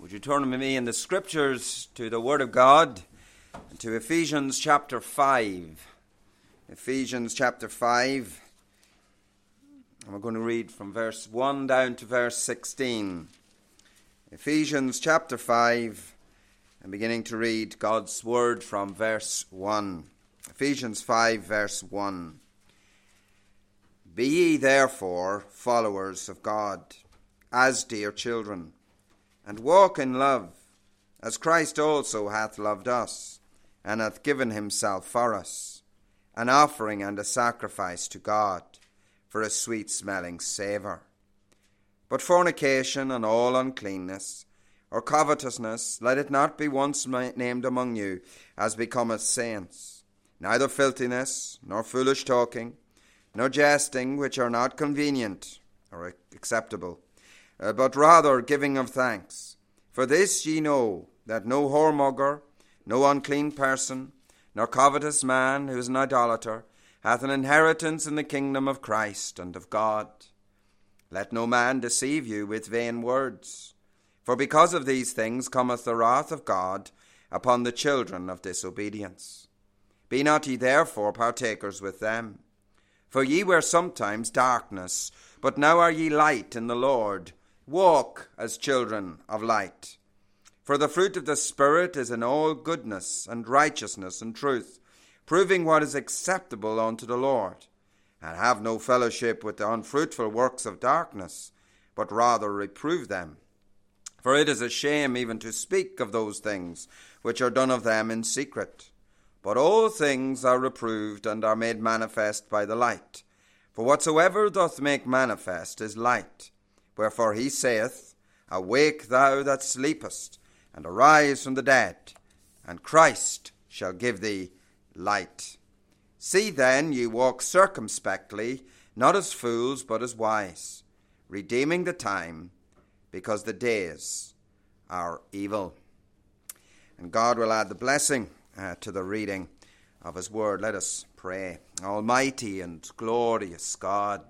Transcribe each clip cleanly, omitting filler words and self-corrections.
Would you turn with me in the Scriptures to the Word of God, to Ephesians chapter 5. Ephesians chapter 5. And we're going to read from verse 1 down to verse 16. Ephesians chapter 5, and beginning to read God's Word from verse 1. Ephesians 5, verse 1. Be ye therefore followers of God, as dear children, and walk in love, as Christ also hath loved us, and hath given himself for us, an offering and a sacrifice to God, for a sweet-smelling savour. But fornication and all uncleanness, or covetousness, let it not be once named among you, as becometh saints, neither filthiness, nor foolish talking, nor jesting, which are not convenient or acceptable, but rather giving of thanks. For this ye know, that no whoremonger, no unclean person, nor covetous man, who is an idolater, hath an inheritance in the kingdom of Christ and of God. Let no man deceive you with vain words. For because of these things cometh the wrath of God upon the children of disobedience. Be not ye therefore partakers with them. For ye were sometimes darkness, but now are ye light in the Lord. Walk as children of light. For the fruit of the Spirit is in all goodness and righteousness and truth, proving what is acceptable unto the Lord. And have no fellowship with the unfruitful works of darkness, but rather reprove them. For it is a shame even to speak of those things which are done of them in secret. But all things are reproved and are made manifest by the light. For whatsoever doth make manifest is light. Wherefore he saith, Awake thou that sleepest, and arise from the dead, and Christ shall give thee light. See then ye walk circumspectly, not as fools, but as wise, redeeming the time, because the days are evil. And God will add the blessing to the reading of his word. Let us pray. Almighty and glorious God,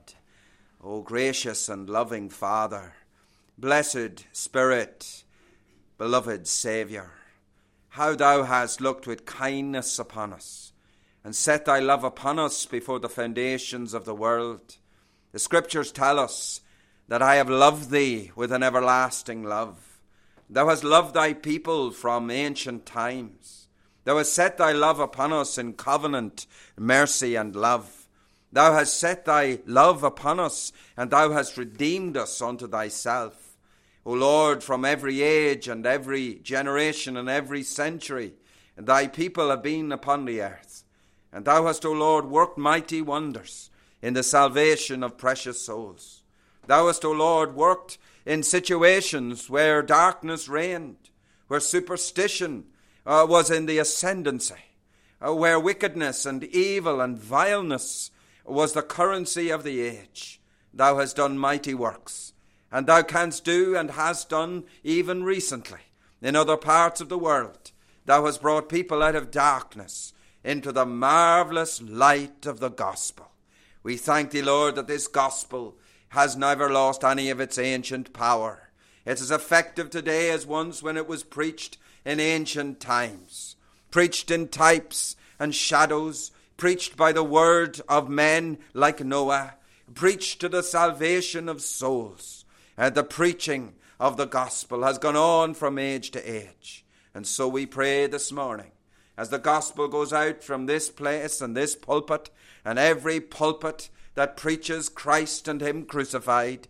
O gracious and loving Father, blessed Spirit, beloved Saviour, how thou hast looked with kindness upon us, and set thy love upon us before the foundations of the world. The Scriptures tell us that I have loved thee with an everlasting love. Thou hast loved thy people from ancient times. Thou hast set thy love upon us in covenant, mercy, and love. Thou hast set thy love upon us, and thou hast redeemed us unto thyself. O Lord, from every age and every generation and every century, thy people have been upon the earth. And thou hast, O Lord, worked mighty wonders in the salvation of precious souls. Thou hast, O Lord, worked in situations where darkness reigned, where superstition was in the ascendancy, where wickedness and evil and vileness was the currency of the age. Thou hast done mighty works, and thou canst do and hast done even recently in other parts of the world. Thou hast brought people out of darkness into the marvelous light of the gospel. We thank thee, Lord, that this gospel has never lost any of its ancient power. It's as effective today as once when it was preached in ancient times, preached in types and shadows, preached by the word of men like Noah, preached to the salvation of souls. And the preaching of the gospel has gone on from age to age. And so we pray this morning, as the gospel goes out from this place and this pulpit, and every pulpit that preaches Christ and him crucified,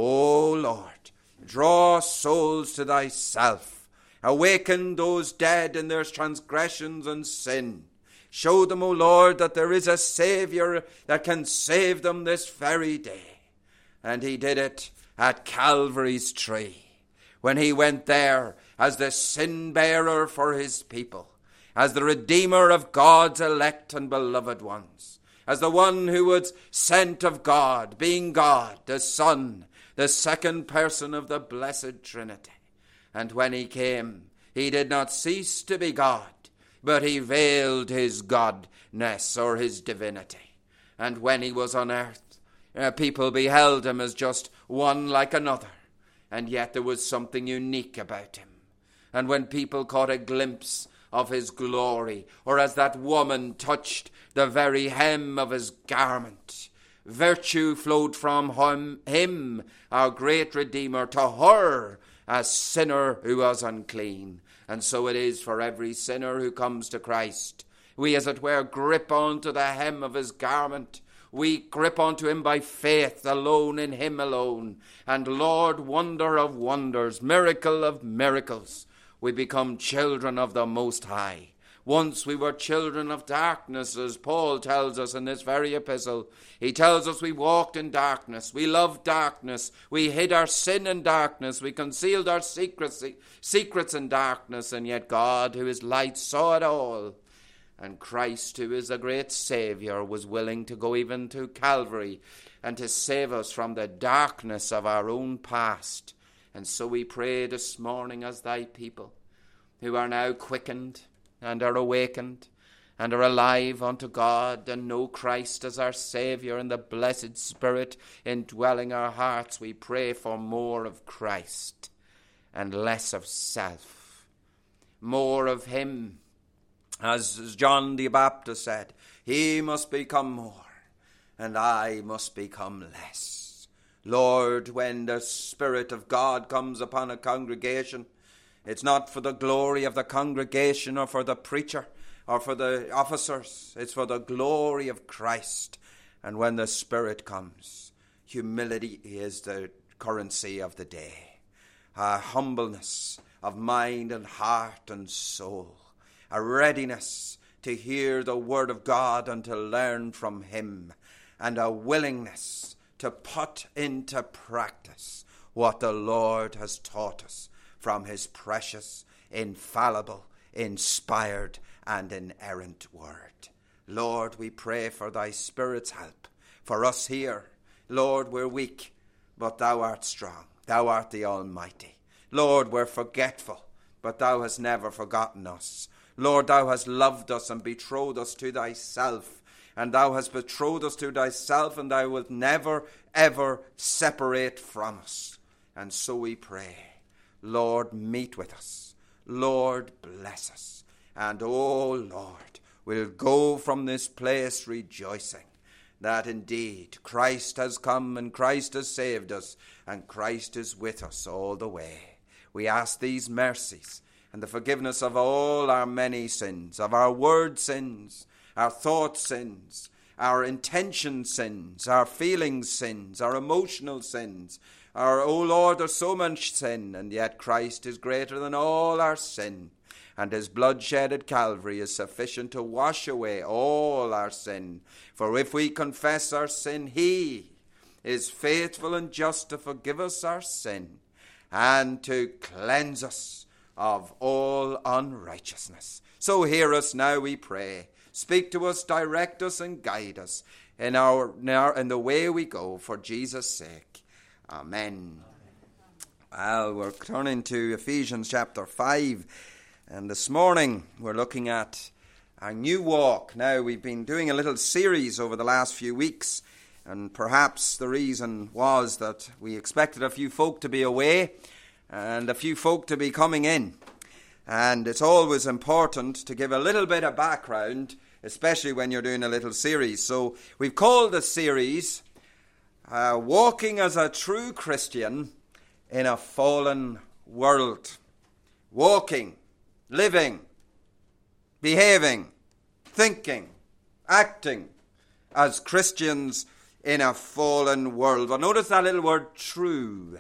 O Lord, draw souls to thyself. Awaken those dead in their transgressions and sin. Show them, O Lord, that there is a Saviour that can save them this very day. And he did it at Calvary's tree, when he went there as the sin-bearer for his people, as the Redeemer of God's elect and beloved ones, as the one who was sent of God, being God, the Son, the second person of the blessed Trinity. And when he came, he did not cease to be God, but he veiled his godness or his divinity. And when he was on earth, people beheld him as just one like another. And yet there was something unique about him. And when people caught a glimpse of his glory, or as that woman touched the very hem of his garment, virtue flowed from him, our great Redeemer, to her, a sinner who was unclean. And so it is for every sinner who comes to Christ. We, as it were, grip onto the hem of his garment. We grip onto him by faith alone, in him alone. And Lord, wonder of wonders, miracle of miracles, we become children of the Most High. Once we were children of darkness, as Paul tells us in this very epistle. He tells us we walked in darkness, we loved darkness, we hid our sin in darkness, we concealed our secrets in darkness, and yet God, who is light, saw it all. And Christ, who is a great Saviour, was willing to go even to Calvary and to save us from the darkness of our own past. And so we pray this morning as thy people, who are now quickened and are awakened and are alive unto God and know Christ as our Saviour and the blessed Spirit indwelling our hearts. We pray for more of Christ and less of self, more of him. As John the Baptist said, he must become more, and I must become less. Lord, when the Spirit of God comes upon a congregation, it's not for the glory of the congregation or for the preacher or for the officers. It's for the glory of Christ. And when the Spirit comes, humility is the currency of the day. A humbleness of mind and heart and soul. A readiness to hear the word of God and to learn from him, and a willingness to put into practice what the Lord has taught us from his precious, infallible, inspired, and inerrant word. Lord, we pray for thy Spirit's help for us here. Lord, we're weak, but thou art strong. Thou art the Almighty. Lord, we're forgetful, but thou hast never forgotten us. Lord, thou hast loved us and betrothed us to thyself. And thou hast betrothed us to thyself, and thou wilt never, ever separate from us. And so we pray, Lord, meet with us. Lord, bless us. And, oh Lord, we'll go from this place rejoicing that indeed Christ has come and Christ has saved us and Christ is with us all the way. We ask these mercies and the forgiveness of all our many sins, of our word sins, our thought sins, our intention sins, our feelings sins, our emotional sins. Oh Lord, there's so much sin, and yet Christ is greater than all our sin. And his blood shed at Calvary is sufficient to wash away all our sin. For if we confess our sin, he is faithful and just to forgive us our sin and to cleanse us of all unrighteousness. So hear us now, we pray. Speak to us, direct us, and guide us in the way we go, for Jesus' sake. Amen. Well, we're turning to Ephesians chapter 5, and this morning we're looking at our new walk. Now, we've been doing a little series over the last few weeks, and perhaps the reason was that we expected a few folk to be away and a few folk to be coming in. And it's always important to give a little bit of background, especially when you're doing a little series. So we've called the series Walking as a True Christian in a Fallen World. Walking, living, behaving, thinking, acting as Christians in a fallen world. But notice that little word, true.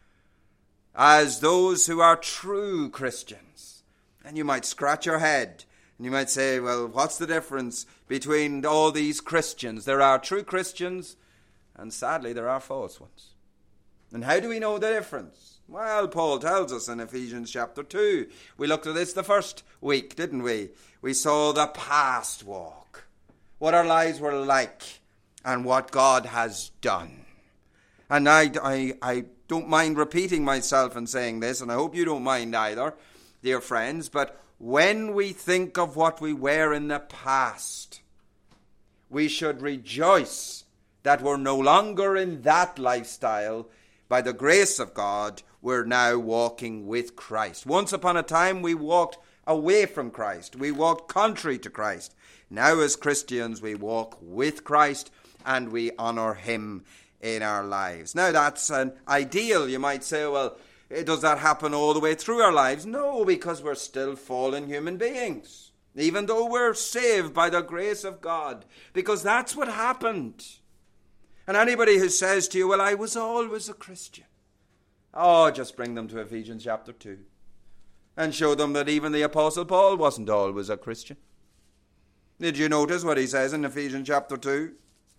As those who are true Christians. And you might scratch your head and you might say, well, what's the difference between all these Christians? There are true Christians and sadly there are false ones. And how do we know the difference? Well, Paul tells us in Ephesians chapter 2. We looked at this the first week, didn't we? We saw the past walk, what our lives were like and what God has done. And I don't mind repeating myself and saying this, and I hope you don't mind either, dear friends, but when we think of what we were in the past, we should rejoice that we're no longer in that lifestyle, by the grace of God, we're now walking with Christ. Once upon a time, we walked away from Christ. We walked contrary to Christ. Now, as Christians, we walk with Christ and we honor him in our lives. Now, that's an ideal. You might say, well, does that happen all the way through our lives? No, because we're still fallen human beings, even though we're saved by the grace of God, because that's what happened. And anybody who says to you, well, I was always a Christian, just bring them to Ephesians chapter 2 and show them that even the Apostle Paul wasn't always a Christian. Did you notice what he says in Ephesians chapter 2?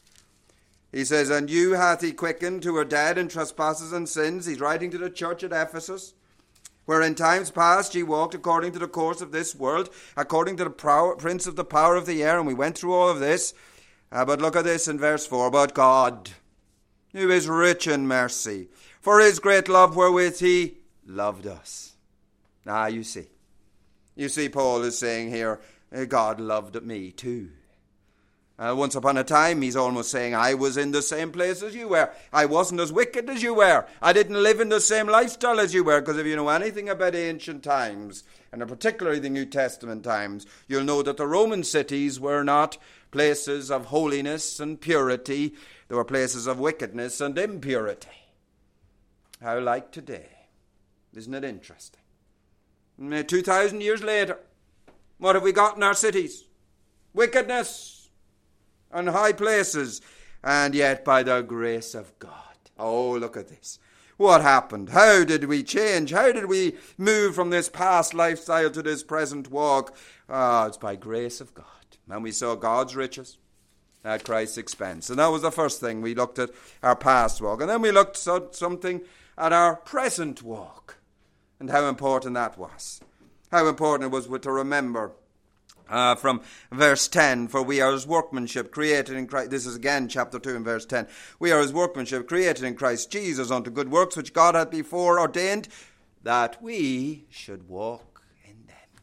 He says, and you hath he quickened who were dead in trespasses and sins. He's writing to the church at Ephesus, where in times past ye walked according to the course of this world, according to the prince of the power of the air. And we went through all of this. But look at this in verse 4. But God, who is rich in mercy, for his great love wherewith he loved us. You see, Paul is saying here, God loved me too. Once upon a time, he's almost saying, I was in the same place as you were. I wasn't as wicked as you were. I didn't live in the same lifestyle as you were. Because if you know anything about ancient times, and particularly the New Testament times, you'll know that the Roman cities were not places of holiness and purity. They were places of wickedness and impurity. How like today. Isn't it interesting? 2,000 years later, what have we got in our cities? Wickedness and high places, and yet by the grace of God. Look at this. What happened? How did we change? How did we move from this past lifestyle to this present walk? It's by grace of God. And we saw God's riches at Christ's expense. And that was the first thing. We looked at our past walk. And then we looked at something at our present walk and how important that was. How important it was to remember from verse 10, for we are his workmanship created in Christ. This is again chapter 2 and verse 10. We are his workmanship created in Christ Jesus unto good works which God hath before ordained that we should walk in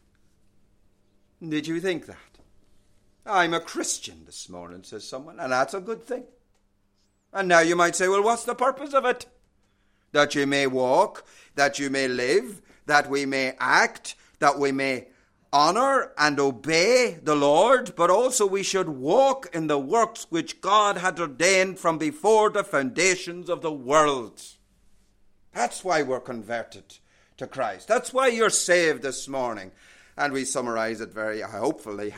them. Did you think that? I'm a Christian this morning, says someone, and that's a good thing. And now you might say, well, what's the purpose of it? That you may walk, that you may live, that we may act, that we may honor and obey the Lord, but also we should walk in the works which God had ordained from before the foundations of the world. That's why we're converted to Christ. That's why you're saved this morning. And we summarize it very helpfully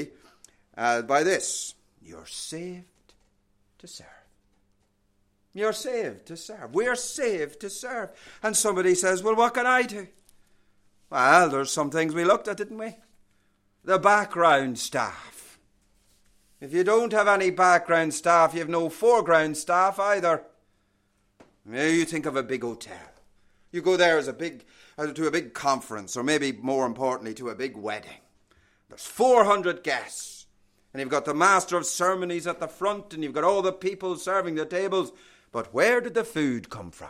by this. You're saved to serve. You're saved to serve. We're saved to serve. And somebody says, well, what can I do? Well, there's some things we looked at, didn't we? The background staff. If you don't have any background staff, you have no foreground staff either. Maybe you think of a big hotel. You go there to a big conference, or maybe more importantly, to a big wedding. There's 400 guests. And you've got the master of ceremonies at the front, and you've got all the people serving the tables. But where did the food come from?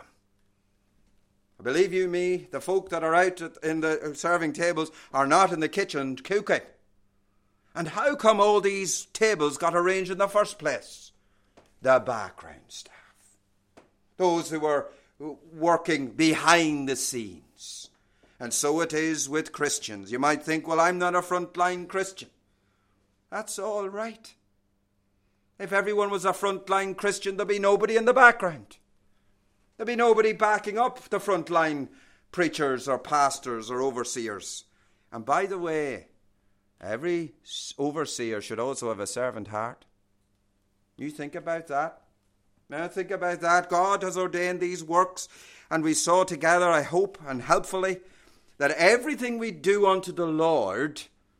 Believe you me, the folk that are out in the serving tables are not in the kitchen cooking. And how come all these tables got arranged in the first place? The background staff. Those who were working behind the scenes. And so it is with Christians. You might think, well, I'm not a frontline Christian. That's all right. If everyone was a frontline Christian, there'd be nobody in the background. There'd be nobody backing up the frontline preachers or pastors or overseers. And by the way, every overseer should also have a servant heart. You think about that. Now think about that. God has ordained these works, and we saw together, I hope, and helpfully, that everything we do unto the Lord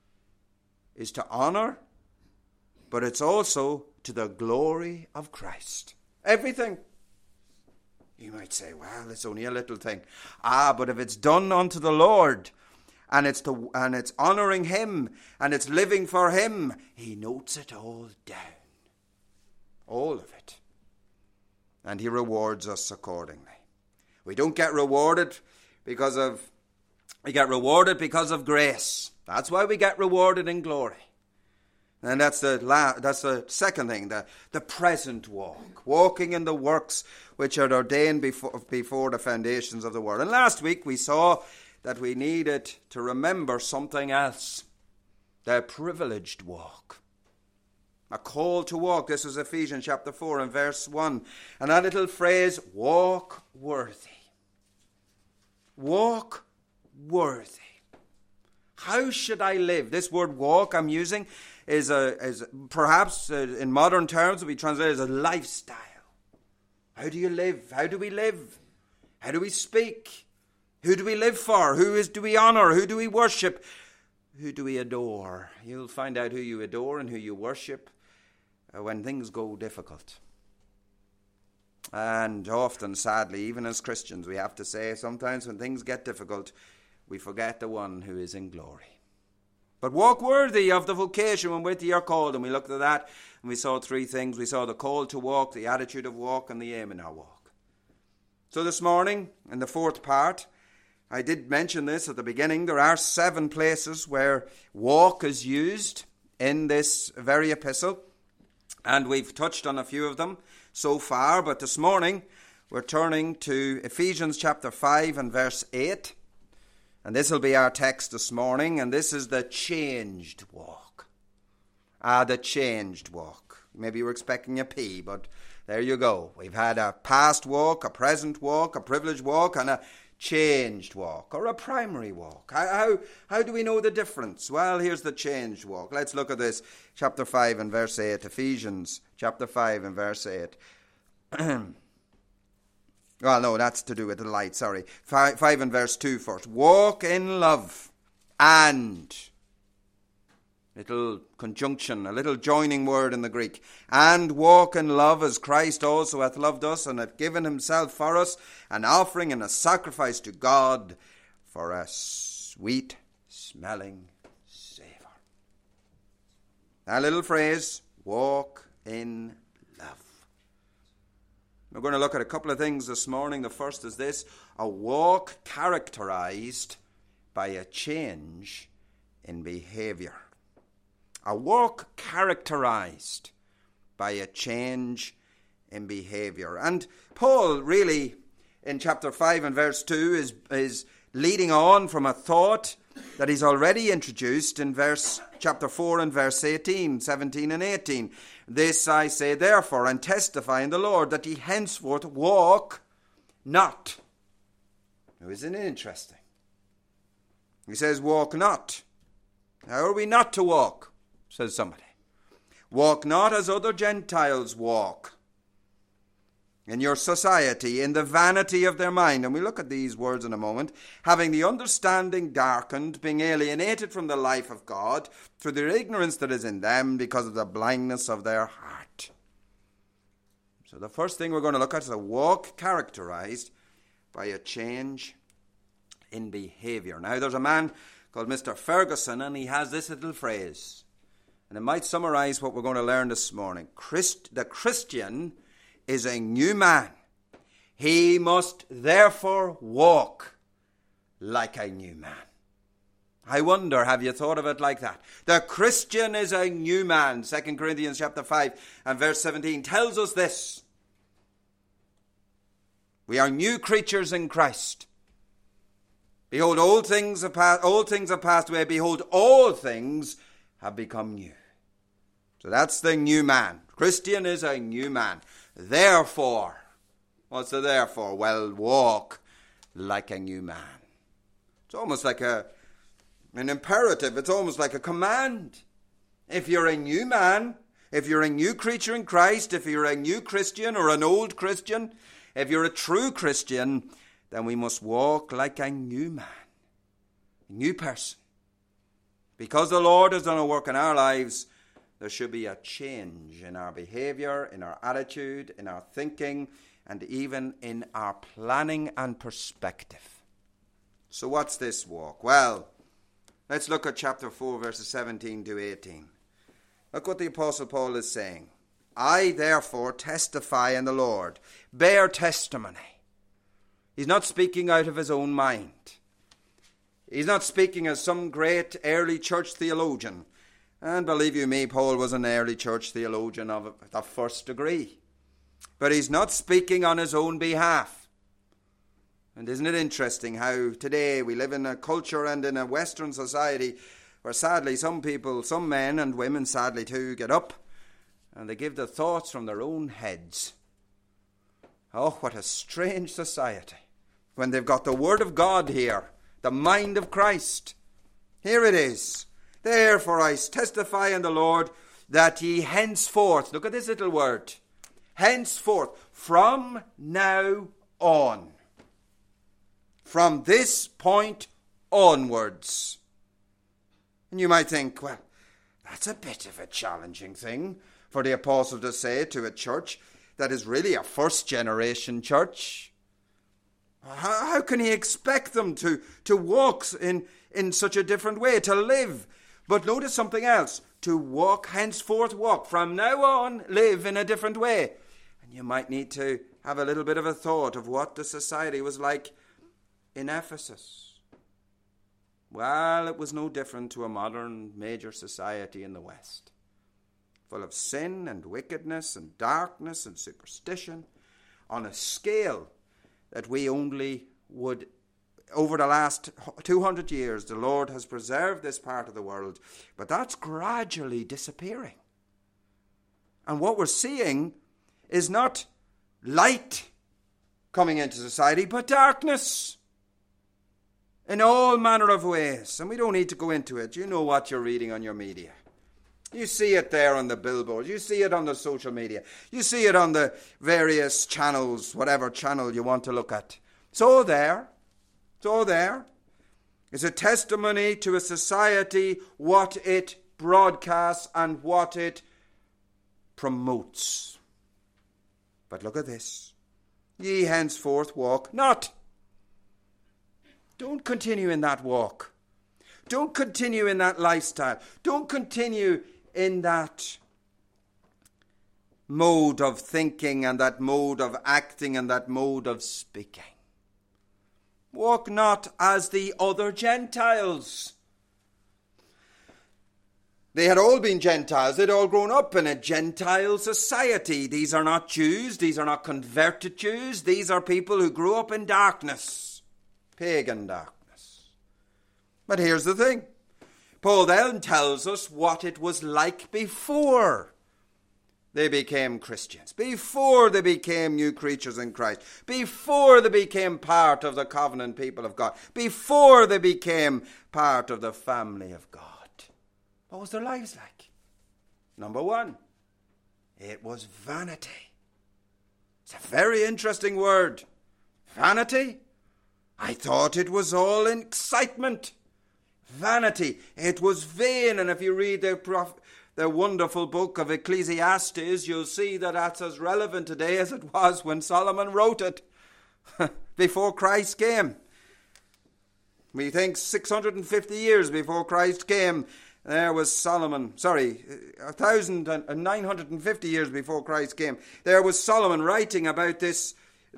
is to honor, but it's also to the glory of Christ. Everything. You might say, well, it's only a little thing. But if it's done unto the Lord, and it's honouring him, and it's living for him, he notes it all down. All of it. And he rewards us accordingly. We don't get rewarded because of grace. That's why we get rewarded in glory. And that's the second thing, the present walk. Walking in the works which are ordained before the foundations of the world. And last week we saw that we needed to remember something else. The privileged walk. A call to walk. This was Ephesians chapter 4 and verse 1. And that little phrase, walk worthy. Walk worthy. How should I live? This word walk I'm using is perhaps in modern terms would be translated as a lifestyle. How do you live? How do we live? How do we speak? Who do we live for? Do we honor? Who do we worship? Who do we adore? You'll find out who you adore and who you worship when things go difficult. And often, sadly, even as Christians, we have to say sometimes when things get difficult, we forget the one who is in glory. But walk worthy of the vocation wherewith ye are called. And we looked at that and we saw three things. We saw the call to walk, the attitude of walk, and the aim in our walk. So this morning, in the fourth part, I did mention this at the beginning. There are 7 places where walk is used in this very epistle. And we've touched on a few of them so far. But this morning, we're turning to Ephesians chapter 5 and verse 8. And this will be our text this morning, and this is the changed walk. The changed walk. Maybe you were expecting a P, but there you go. We've had a past walk, a present walk, a privileged walk, and a changed walk, or a primary walk. How do we know the difference? Well, here's the changed walk. Let's look at this. Chapter 5 and verse 8. Ephesians chapter 5 and verse 8. Well, no, that's to do with the light, sorry. 5 and verse 2 first. Walk in love and, little conjunction, a little joining word in the Greek. And walk in love as Christ also hath loved us and hath given himself for us, an offering and a sacrifice to God for a sweet smelling savour. That little phrase, walk in love. We're going to look at a couple of things this morning. The first is this, a walk characterized by a change in behavior. A walk characterized by a change in behavior. And Paul really, in chapter 5 and verse 2, is leading on from a thought that he's already introduced in chapter 4 and verse 18, 17 and 18. This I say therefore, and testify in the Lord, that ye henceforth walk not. Now, isn't it interesting? He says, walk not. How are we not to walk? Says somebody. Walk not as other Gentiles walk, in your society, in the vanity of their mind. And we'll look at these words in a moment. Having the understanding darkened, being alienated from the life of God, through the ignorance that is in them, because of the blindness of their heart. So the first thing we're going to look at is a walk characterized by a change in behavior. Now, there's a man called Mr. Ferguson, and he has this little phrase. And it might summarize what we're going to learn this morning. The Christian is a new man. He must therefore walk like a new man. I wonder, have you thought of it like that? The Christian is a new man. 2 Corinthians chapter 5 and verse 17 tells us this. We are new creatures in Christ. Behold, old things have passed away. Behold, all things have become new. So that's the new man. Christian is a new man. Therefore, what's the therefore? Well, walk like a new man. It's almost like an imperative. It's almost like a command. If you're a new man, if you're a new creature in Christ, if you're a new Christian or an old Christian, if you're a true Christian, then we must walk like a new man, a new person. Because the Lord has done a work in our lives, there should be a change in our behavior, in our attitude, in our thinking, and even in our planning and perspective. So what's this walk? Well, let's look at chapter 4, verses 17 to 18. Look what the Apostle Paul is saying. I, therefore, testify in the Lord, bear testimony. He's not speaking out of his own mind. He's not speaking as some great early church theologian. And believe you me, Paul was an early church theologian of the first degree. But he's not speaking on his own behalf. And isn't it interesting how today we live in a culture and in a Western society where sadly some people, some men and women sadly too, get up and they give the thoughts from their own heads. Oh, what a strange society when they've got the Word of God here, the mind of Christ. Here it is. Therefore I testify in the Lord that ye henceforth, look at this little word, henceforth, from now on, from this point onwards. And you might think, well, that's a bit of a challenging thing for the apostle to say to a church that is really a first generation church. How can he expect them to walk in such a different way, to live? But notice something else. To walk, henceforth walk. From now on, live in a different way. And you might need to have a little bit of a thought of what the society was like in Ephesus. Well, it was no different to a modern major society in the West. Full of sin and wickedness and darkness and superstition on a scale that we only would, over the last 200 years, the Lord has preserved this part of the world, but that's gradually disappearing. And what we're seeing is not light coming into society, but darkness in all manner of ways. And we don't need to go into it. You know what you're reading on your media. You see it there on the billboards. You see it on the social media. You see it on the various channels, whatever channel you want to look at. It's all there. It's all there. It's a testimony to a society, what it broadcasts and what it promotes. But look at this. Ye henceforth walk not. Don't continue in that walk. Don't continue in that lifestyle. Don't continue in that mode of thinking and that mode of acting and that mode of speaking. Walk not as the other Gentiles. They had all been Gentiles. They'd all grown up in a Gentile society. These are not Jews. These are not converted Jews. These are people who grew up in darkness, pagan darkness. But here's the thing. Paul then tells us what it was like before they became Christians, before they became new creatures in Christ, before they became part of the covenant people of God, before they became part of the family of God. What was their lives like? Number one, it was vanity. It's a very interesting word. Vanity? I thought it was all excitement. Vanity. It was vain. And if you read the wonderful book of Ecclesiastes, you'll see that that's as relevant today as it was when Solomon wrote it before Christ came. We think 650 years before Christ came, there was Solomon. 1,950 years before Christ came, there was Solomon writing about this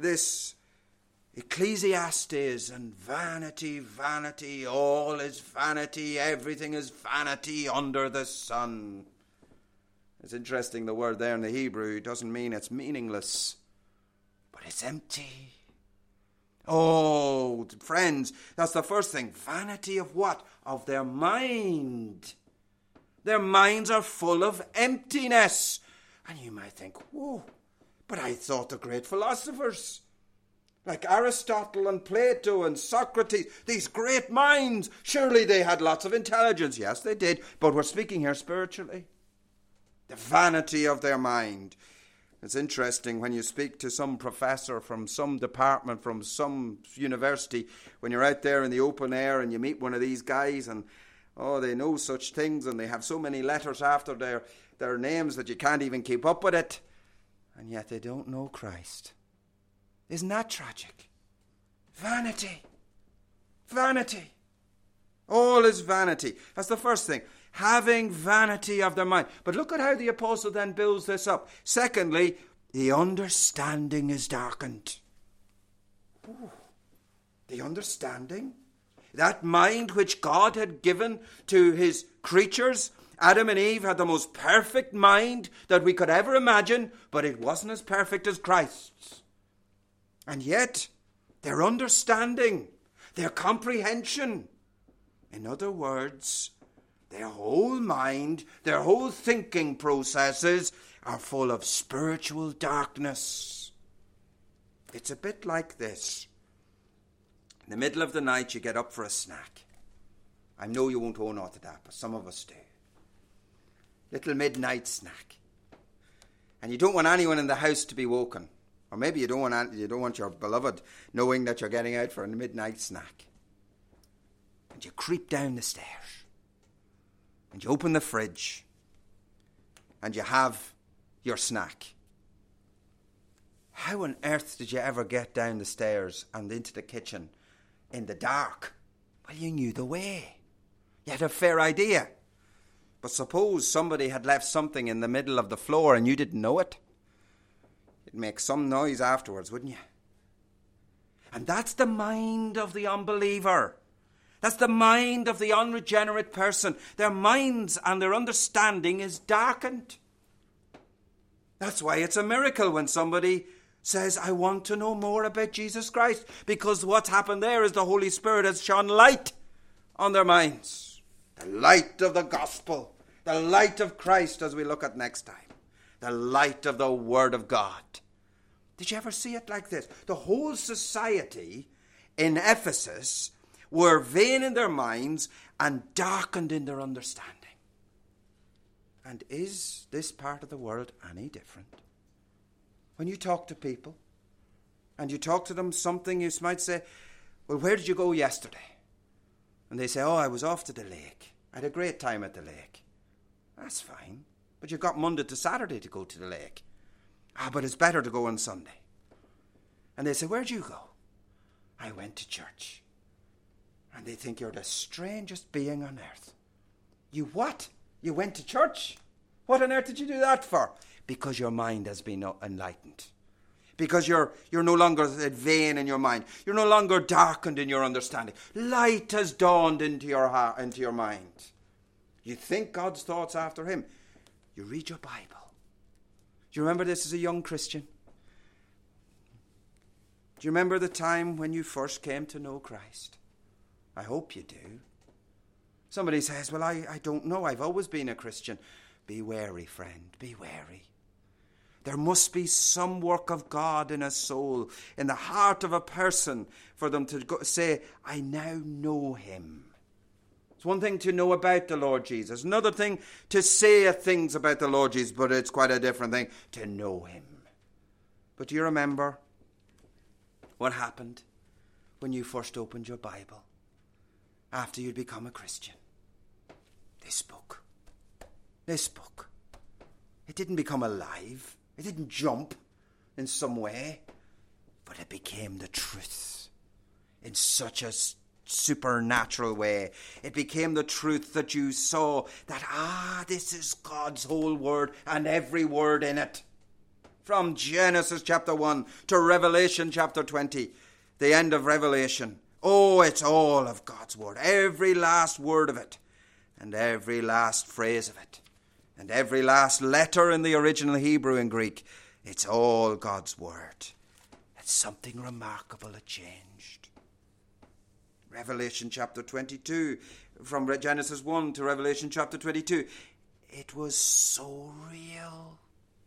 Ecclesiastes, and vanity, vanity, all is vanity, everything is vanity under the sun. It's interesting, the word there in the Hebrew doesn't mean it's meaningless, but it's empty. Oh, friends, that's the first thing. Vanity of what? Of their mind. Their minds are full of emptiness. And you might think, whoa, but I thought the great philosophers, like Aristotle and Plato and Socrates, these great minds, surely they had lots of intelligence. Yes, they did, but we're speaking here spiritually. The vanity of their mind. It's interesting when you speak to some professor from some department, from some university, when you're out there in the open air and you meet one of these guys and, oh, they know such things and they have so many letters after their names that you can't even keep up with it. And yet they don't know Christ. Isn't that tragic? Vanity. Vanity. All is vanity. That's the first thing. Having vanity of their mind. But look at how the apostle then builds this up. Secondly, the understanding is darkened. Ooh, the understanding. That mind which God had given to his creatures, Adam and Eve had the most perfect mind that we could ever imagine, but it wasn't as perfect as Christ's. And yet, their understanding, their comprehension, in other words, their whole mind, their whole thinking processes are full of spiritual darkness. It's a bit like this. In the middle of the night, you get up for a snack. I know you won't own out of that, but some of us do. Little midnight snack. And you don't want anyone in the house to be woken. Or maybe you don't want your beloved knowing that you're getting out for a midnight snack. And you creep down the stairs. And you open the fridge. And you have your snack. How on earth did you ever get down the stairs and into the kitchen in the dark? Well, you knew the way. You had a fair idea. But suppose somebody had left something in the middle of the floor and you didn't know it. It'd make some noise afterwards, wouldn't you? And that's the mind of the unbeliever. That's the mind of the unregenerate person. Their minds and their understanding is darkened. That's why it's a miracle when somebody says, I want to know more about Jesus Christ. Because what's happened there is the Holy Spirit has shone light on their minds. The light of the gospel. The light of Christ, as we look at next time. The light of the Word of God. Did you ever see it like this? The whole society in Ephesus were vain in their minds and darkened in their understanding. And is this part of the world any different? When you talk to people, and you talk to them something, you might say, well, where did you go yesterday? And they say, oh, I was off to the lake. I had a great time at the lake. That's fine. But you've got Monday to Saturday to go to the lake. But it's better to go on Sunday. And they say, where'd you go? I went to church. And they think you're the strangest being on earth. You what? You went to church? What on earth did you do that for? Because your mind has been enlightened. Because you're no longer vain in your mind. You're no longer darkened in your understanding. Light has dawned into your heart, into your mind. You think God's thoughts after him. You read your Bible. Do you remember this as a young Christian? Do you remember the time when you first came to know Christ? I hope you do. Somebody says, well, I don't know. I've always been a Christian. Be wary, friend. Be wary. There must be some work of God in a soul, in the heart of a person, for them to say, I now know him. It's one thing to know about the Lord Jesus. Another thing to say things about the Lord Jesus, but it's quite a different thing to know him. But do you remember what happened when you first opened your Bible after you'd become a Christian? This book. It didn't become alive. It didn't jump in some way, but it became the truth in such a supernatural way. It became the truth that you saw that, this is God's whole word and every word in it. From Genesis chapter 1 to Revelation chapter 20, the end of Revelation. Oh, it's all of God's word. Every last word of it and every last phrase of it. And every last letter in the original Hebrew and Greek, it's all God's word. It's something remarkable had changed. Revelation chapter 22, from Genesis 1 to Revelation chapter 22, it was so real.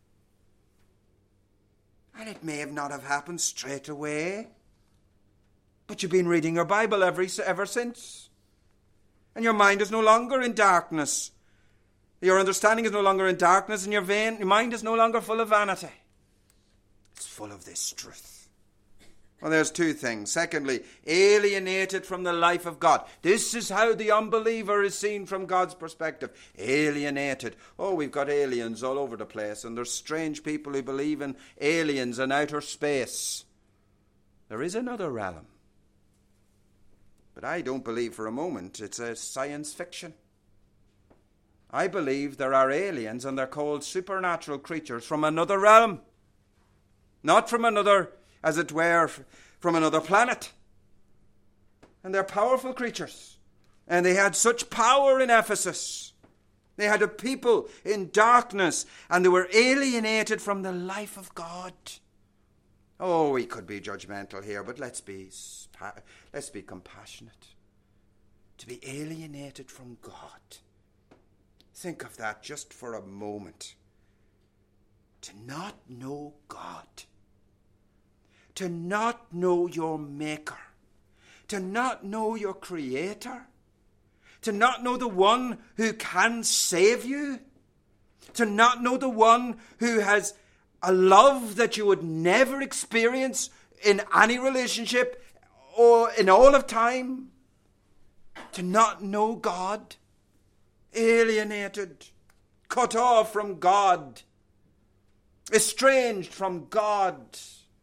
And it may have not have happened straight away, but you've been reading your Bible ever since. And your mind is no longer in darkness. Your understanding is no longer in darkness, and your mind is no longer full of vanity. It's full of this truth. Well, there's two things. Secondly, alienated from the life of God. This is how the unbeliever is seen from God's perspective. Alienated. Oh, we've got aliens all over the place, and there's strange people who believe in aliens and outer space. There is another realm. But I don't believe for a moment it's a science fiction. I believe there are aliens, and they're called supernatural creatures from another realm. Not from another, as it were, from another planet. And they're powerful creatures. And they had such power in Ephesus. They had a people in darkness, and they were alienated from the life of God. Oh, we could be judgmental here, but let's be compassionate. To be alienated from God. Think of that just for a moment. To not know God. To not know your Maker. To not know your Creator. To not know the one who can save you. To not know the one who has a love that you would never experience in any relationship or in all of time. To not know God. Alienated. Cut off from God. Estranged from God.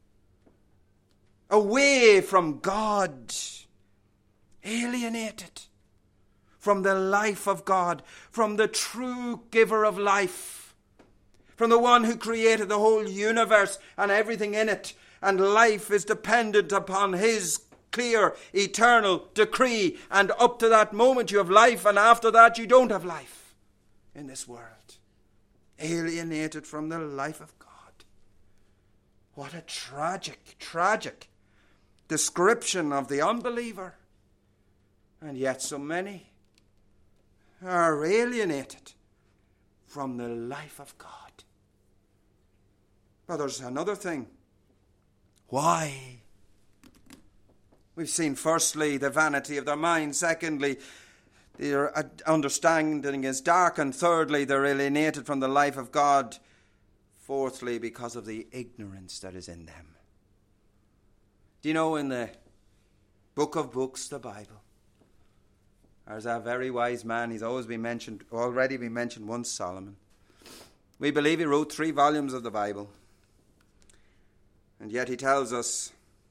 Away from God. Alienated from the life of God, from the true giver of life, from the one who created the whole universe and everything in it, and life is dependent upon his clear, eternal decree, and up to that moment you have life, and after that you don't have life in this world. Alienated from the life of God. What a tragic description of the unbeliever. And yet so many are alienated from the life of God. But there's another thing. Why? We've seen firstly the vanity of their mind. Secondly, their understanding is darkened. Thirdly, they're alienated from the life of God. Fourthly, because of the ignorance that is in them. Do you know, in the book of books, the Bible, there's a very wise man. He's already been mentioned once, Solomon. We believe he wrote 3 volumes of the Bible. And yet he tells us,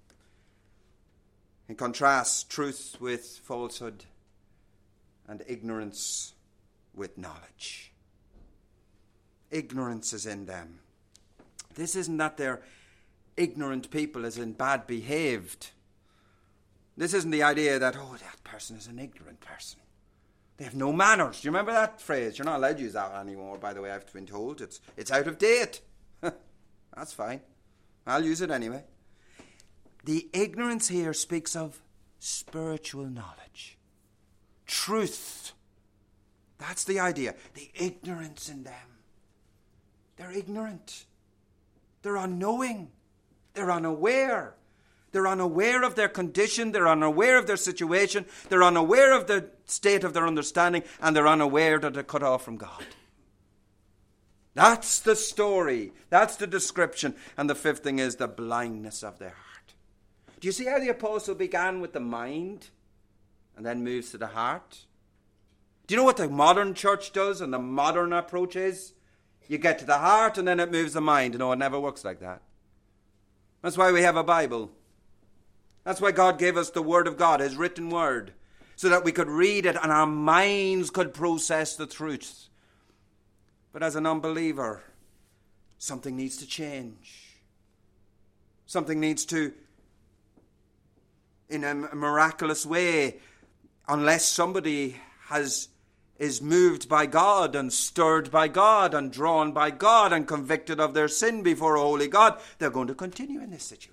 he contrasts truth with falsehood and ignorance with knowledge. Ignorance is in them. This isn't that they're ignorant people as in bad behaved. This isn't the idea that, that person is an ignorant person. They have no manners. Do you remember that phrase? You're not allowed to use that anymore, by the way, I've been told. It's out of date. That's fine. I'll use it anyway. The ignorance here speaks of spiritual knowledge. Truth. That's the idea. The ignorance in them. They're ignorant. They're unknowing. They're unaware. They're unaware of their condition. They're unaware of their situation. They're unaware of the state of their understanding. And they're unaware that they're cut off from God. That's the story. That's the description. And the fifth thing is the blindness of their heart. Do you see how the apostle began with the mind and then moves to the heart? Do you know what the modern church does and the modern approach is? You get to the heart and then it moves the mind. You know, it never works like that. That's why we have a Bible. That's why God gave us the Word of God, His written Word, so that we could read it and our minds could process the truth. But as an unbeliever, something needs to change. Something needs to, in a miraculous way, unless somebody is moved by God and stirred by God and drawn by God and convicted of their sin before a holy God, they're going to continue in this situation.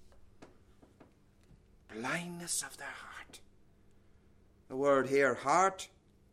Blindness of their heart. The word here, heart,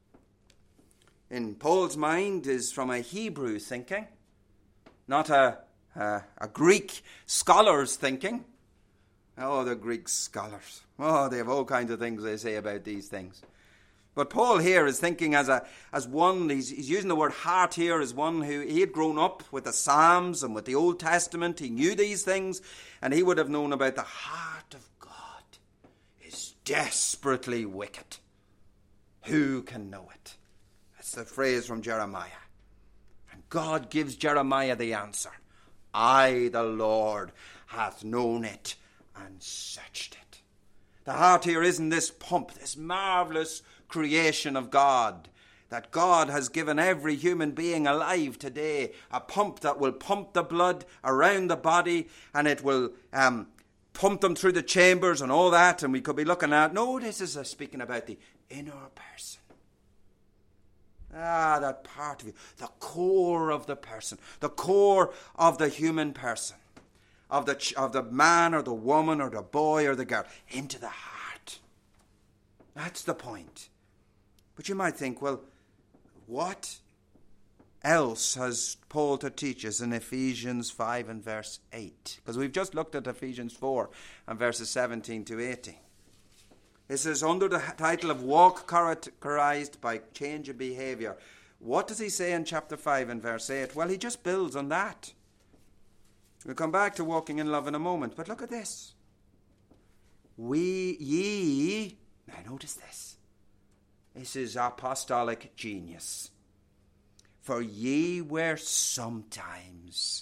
in Paul's mind is from a Hebrew thinking, not a Greek scholar's thinking. Oh, the Greek scholars. Oh, they have all kinds of things they say about these things. But Paul here is thinking as one, he's using the word heart here as one who, he had grown up with the Psalms and with the Old Testament. He knew these things and he would have known about the heart of God is desperately wicked. Who can know it? That's the phrase from Jeremiah. And God gives Jeremiah the answer. I, the Lord, hath known it and searched it. The heart here isn't this pump, this marvelous creation of God, that God has given every human being alive today, a pump that will pump the blood around the body and it will pump them through the chambers and all that, and we could be looking at, no, this is speaking about the inner person. That part of you, the core of the person, the core of the human person, of the man or the woman or the boy or the girl, into the heart. That's the point. But you might think, well, what else has Paul to teach us in Ephesians 5 and verse 8? Because we've just looked at Ephesians 4 and verses 17 to 18. It says, under the title of walk characterized by change of behavior. What does he say in chapter 5 and verse 8? Well, he just builds on that. We'll come back to walking in love in a moment, but look at this. Now notice this. This is apostolic genius. For ye were sometimes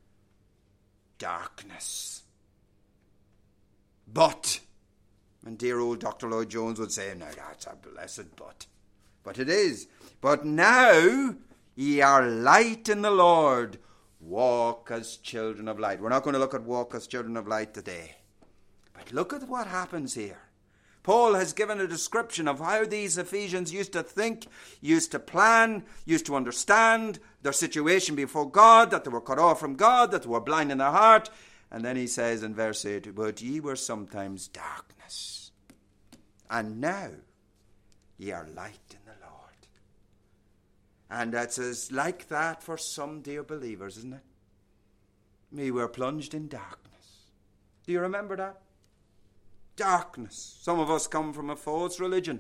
darkness. But, and dear old Dr. Lloyd Jones would say, now that's a blessed but. But it is. But now ye are light in the Lord. Walk as children of light. We're not going to look at walk as children of light today. But look at what happens here. Paul has given a description of how these Ephesians used to think, used to plan, used to understand their situation before God, that they were cut off from God, that they were blind in their heart. And then he says in verse 8, but ye were sometimes darkness, and now ye are light in the Lord. And that's like that for some dear believers, isn't it? We were plunged in darkness. Do you remember that? Darkness. Some of us come from a false religion.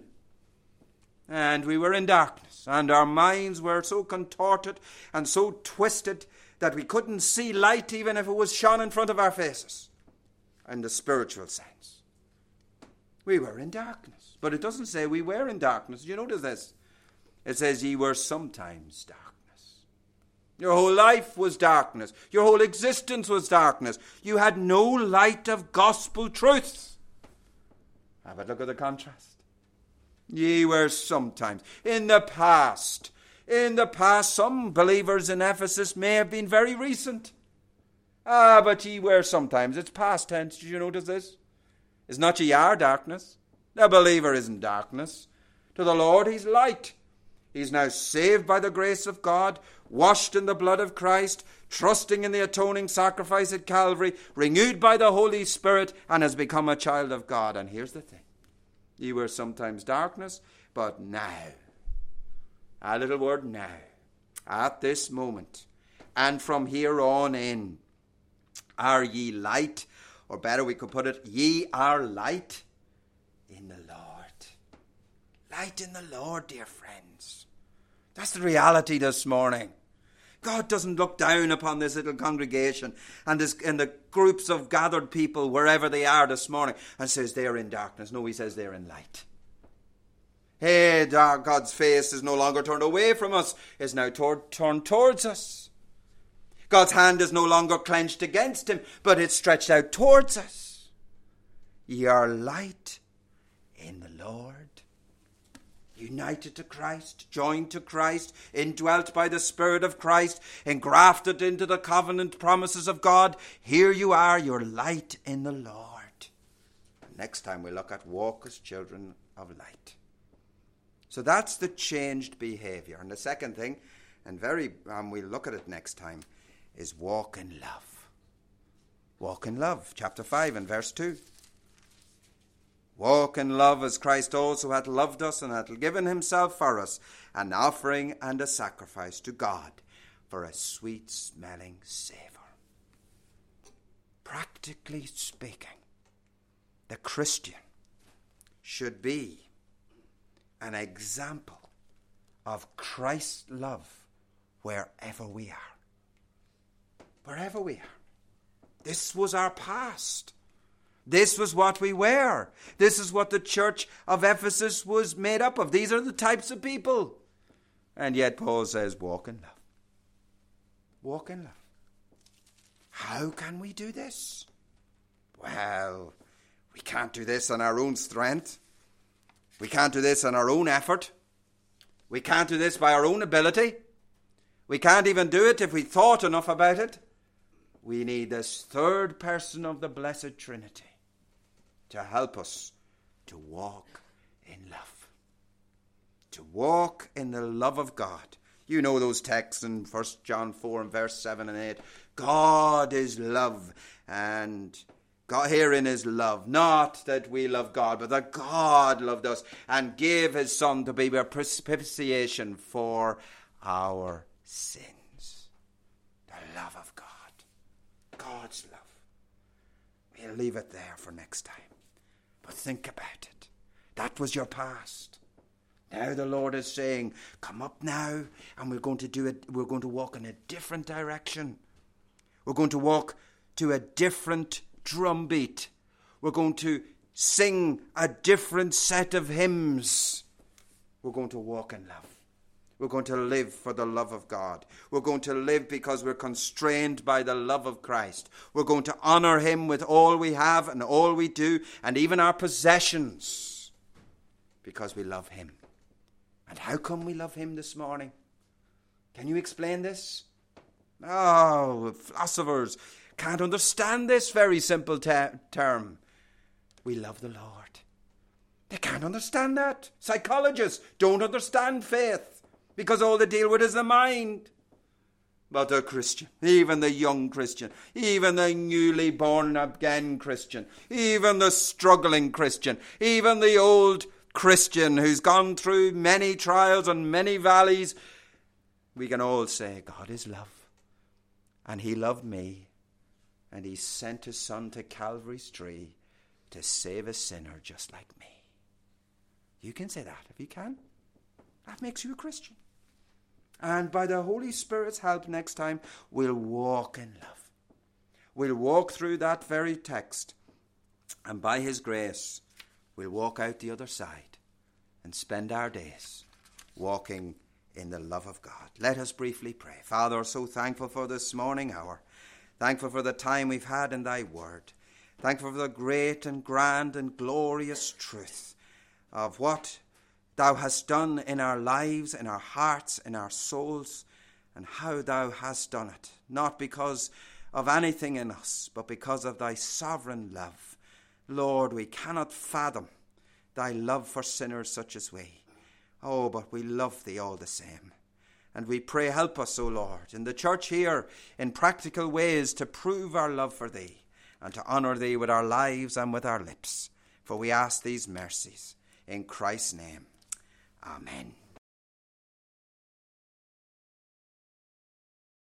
And we were in darkness. And our minds were so contorted and so twisted that we couldn't see light even if it was shone in front of our faces. In the spiritual sense. We were in darkness. But it doesn't say we were in darkness. Do you notice this? It says ye were sometimes darkness. Your whole life was darkness. Your whole existence was darkness. You had no light of gospel truth. But look at the contrast. Ye were sometimes. In the past, some believers in Ephesus may have been very recent. But ye were sometimes. It's past tense. Did you notice this? It's not ye are darkness. The believer isn't darkness. To the Lord, he's light. He's now saved by the grace of God, washed in the blood of Christ, trusting in the atoning sacrifice at Calvary, renewed by the Holy Spirit, and has become a child of God. And here's the thing. Ye were sometimes darkness, but now, a little word now, at this moment, and from here on in, are ye light, or better we could put it, ye are light in the Lord. Light in the Lord, dear friends. That's the reality this morning. God doesn't look down upon this little congregation and the groups of gathered people wherever they are this morning and says they're in darkness. No, he says they're in light. Hey, God's face is no longer turned away from us. It's now turned towards us. God's hand is no longer clenched against him, but it's stretched out towards us. Ye are light in the Lord. United to Christ, joined to Christ, indwelt by the Spirit of Christ, engrafted into the covenant promises of God. Here you are, you're light in the Lord. Next time we look at walk as children of light. So that's the changed behavior. And the second thing, and we'll look at it next time, is walk in love. Walk in love, chapter 5 and verse 2. Walk in love as Christ also hath loved us and hath given himself for us, an offering and a sacrifice to God for a sweet-smelling savour. Practically speaking, the Christian should be an example of Christ's love wherever we are. Wherever we are. This was our past. This was what we were. This is what the church of Ephesus was made up of. These are the types of people. And yet Paul says, walk in love. Walk in love. How can we do this? Well, we can't do this on our own strength. We can't do this on our own effort. We can't do this by our own ability. We can't even do it if we thought enough about it. We need this third person of the Blessed Trinity to help us to walk in love. to walk in the love of God. You know those texts in 1 John 4 and verse 7 and 8. God is love, and God herein is love. Not that we love God, but that God loved us and gave his Son to be our propitiation for our sins. The love of God. God's love. We'll leave it there for next time. But think about it. That was your past. Now the Lord is saying, come up now, and we're going to do it. We're going to walk in a different direction. We're going to walk to a different drumbeat. We're going to sing a different set of hymns. We're going to walk in love. We're going to live for the love of God. We're going to live because we're constrained by the love of Christ. We're going to honor him with all we have and all we do, and even our possessions, because we love him. And how come we love him this morning? Can you explain this? Oh, philosophers can't understand this very simple term. We love the Lord. They can't understand that. Psychologists don't understand faith, because all they deal with is the mind. But the Christian, even the young Christian, even the newly born again Christian, even the struggling Christian, even the old Christian who's gone through many trials and many valleys, we can all say, God is love. And he loved me. And he sent his Son to Calvary's tree to save a sinner just like me. You can say that if you can. That makes you a Christian. And by the Holy Spirit's help next time, we'll walk in love. We'll walk through that very text. And by his grace, we'll walk out the other side and spend our days walking in the love of God. Let us briefly pray. Father, we're so thankful for this morning hour. Thankful for the time we've had in thy word. Thankful for the great and grand and glorious truth of what thou hast done in our lives, in our hearts, in our souls, and how thou hast done it, not because of anything in us, but because of thy sovereign love. Lord, we cannot fathom thy love for sinners such as we. Oh, but we love thee all the same. And we pray, help us, O Lord, in the church here, in practical ways to prove our love for thee and to honour thee with our lives and with our lips. For we ask these mercies in Christ's name. Amen.